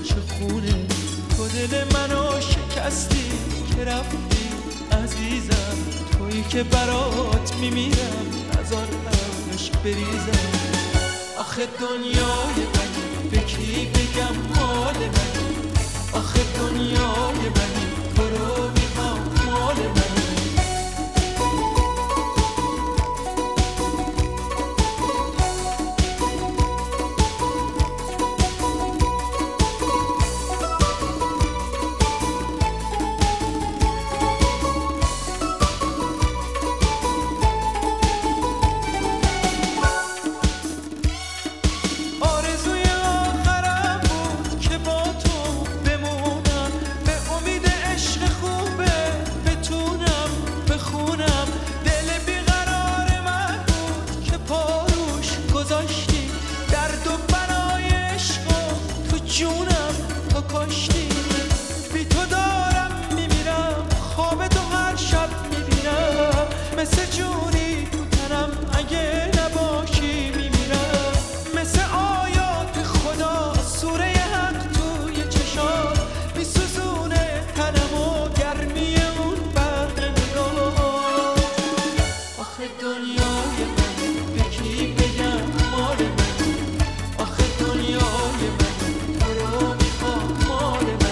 چه خونه. تو دل منو شکستی که رفتی عزیزم، تویی که برات میمیرم نذار عشق بریزم. آخه دنیای منی به کی بگم مال منی، آخه دنیای منی تو رو میخوام مال منی. مثل جونی تو تنم اگه نباشی میمیرم، مثل آیات خدا سوره حق توی چشام میسوزونه تنم و گرمی اون برق نگاه. آخه دنیای من به کی بگم مال من، آخه دنیای من تو رو میخوام مال من.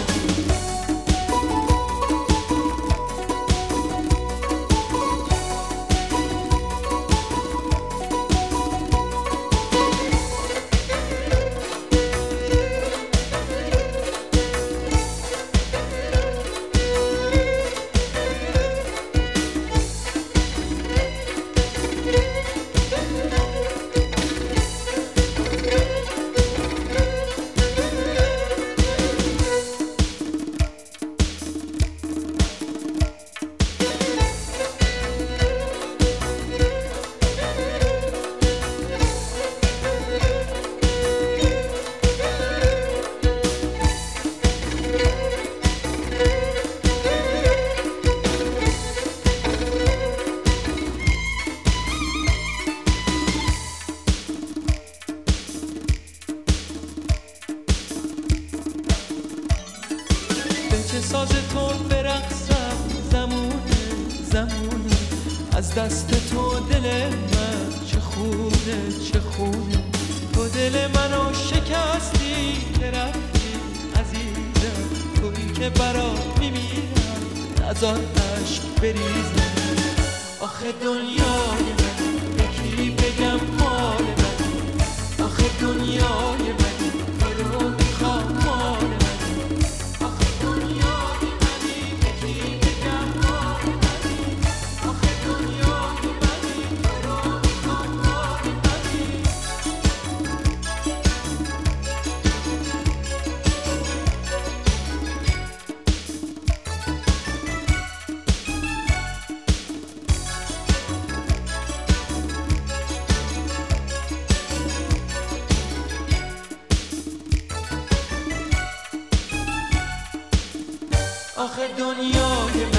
چه ساز تو برقصم زمونه زمونه، از دست تو دل من چه خونه چه خونه. تو دل منو شکستی که رفتی عزیزم، تویی که برات میمیرم نذار عشق بریزم. آخه دنیای من به کی بگم مال من، آخه دنیای من تو رو میخوام مال من. آخه دنیای من